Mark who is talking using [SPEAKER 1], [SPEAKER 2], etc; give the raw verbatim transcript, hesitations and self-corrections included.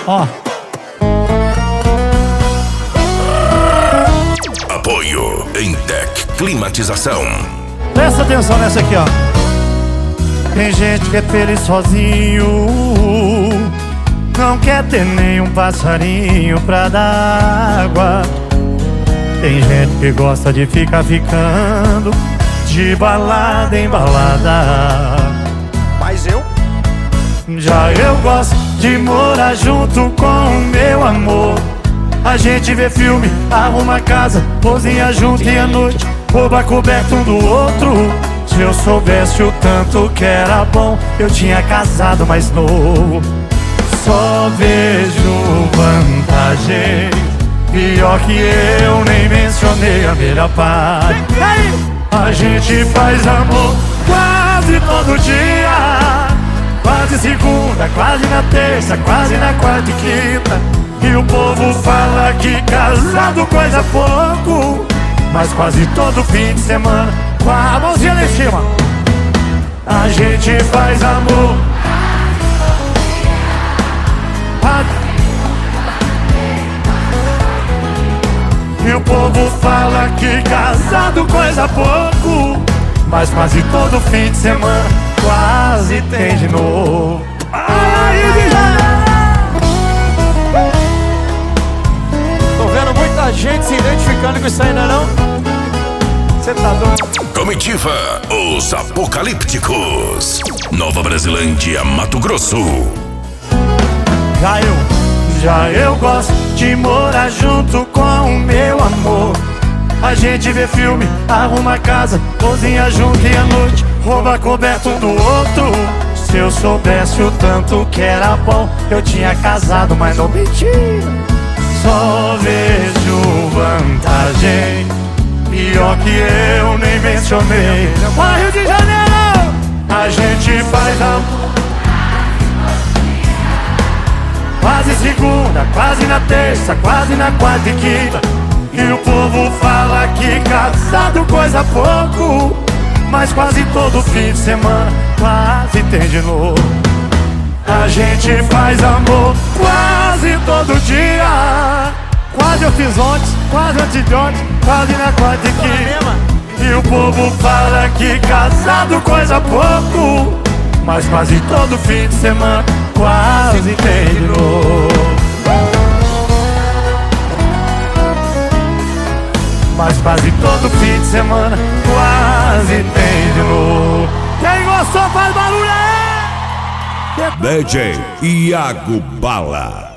[SPEAKER 1] Ó.
[SPEAKER 2] Apoio Entec Climatização.
[SPEAKER 1] Presta atenção nessa aqui, ó. Tem gente que é feliz sozinho, não quer ter nenhum passarinho pra dar água. Tem gente que gosta de ficar ficando de balada em balada.
[SPEAKER 3] Mas eu?
[SPEAKER 1] Já eu gosto de morar junto com o meu amor. A gente vê filme, arruma casa, cozinha junto e à noite rouba coberto um do outro. Se eu soubesse o tanto que era bom, eu tinha casado mais novo. Só vejo vantagem, pior que eu nem mencionei a melhor parte. A gente faz amor quase todo dia, quase segunda, quase na terça, quase na quarta e quinta. E o povo fala que casado coisa pouco, mas quase todo fim de semana, com a mãozinha lá em cima, a gente faz amor. E o povo fala que casado coisa pouco, mas quase todo fim de semana quase tem de novo. Ai,
[SPEAKER 3] Tô vendo muita gente se identificando com isso aí, não é não? Você tá doido?
[SPEAKER 2] Comitiva Os Apocalípticos, Nova Brasilândia, Mato Grosso.
[SPEAKER 1] Já eu, já eu gosto de morar junto com o meu amor. A gente vê filme, arruma casa, cozinha junto e à noite rouba coberto um do outro. Se eu soubesse o tanto que era bom, eu tinha casado, mas não mentira. Só vejo vantagem, pior que eu nem mencionei. Vai, Rio de Janeiro! A gente faz amor quase segunda, quase na terça, quase na quarta e quinta. E o povo fala que casado coisa pouco, mas quase todo fim de semana quase tem de novo. A gente faz amor quase todo dia, quase eu fiz ontem, quase antes de ontem, quase na quarta e quinta. E o povo fala que casado coisa pouco, mas quase todo fim de semana quase tem de novo. Mas quase todo fim de semana quase tem de novo. Quem gostou faz barulho aí!
[SPEAKER 2] D J Iago Bala.